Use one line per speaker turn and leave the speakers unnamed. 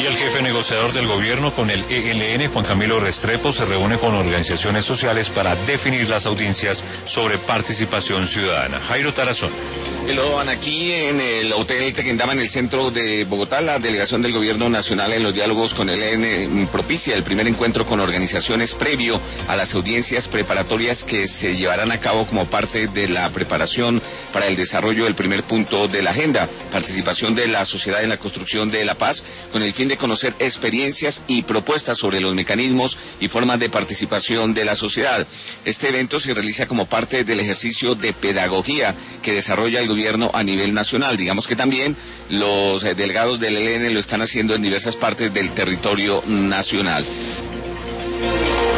Y el jefe negociador del gobierno con el ELN, Juan Camilo Restrepo, se reúne con organizaciones sociales para definir las audiencias sobre participación ciudadana. Jairo Tarazón.
Lo van aquí en el Hotel Tequendama, en el centro de Bogotá. La delegación del Gobierno Nacional en los diálogos con el ELN propicia el primer encuentro con organizaciones previo a las audiencias preparatorias que se llevarán a cabo como parte de la preparación para el desarrollo del primer punto de la agenda, participación de la sociedad en la construcción de la paz, con el fin de conocer experiencias y propuestas sobre los mecanismos y formas de participación de la sociedad. Este evento se realiza como parte del ejercicio de pedagogía que desarrolla el gobierno a nivel nacional. Digamos que también los delegados del ELN lo están haciendo en diversas partes del territorio nacional.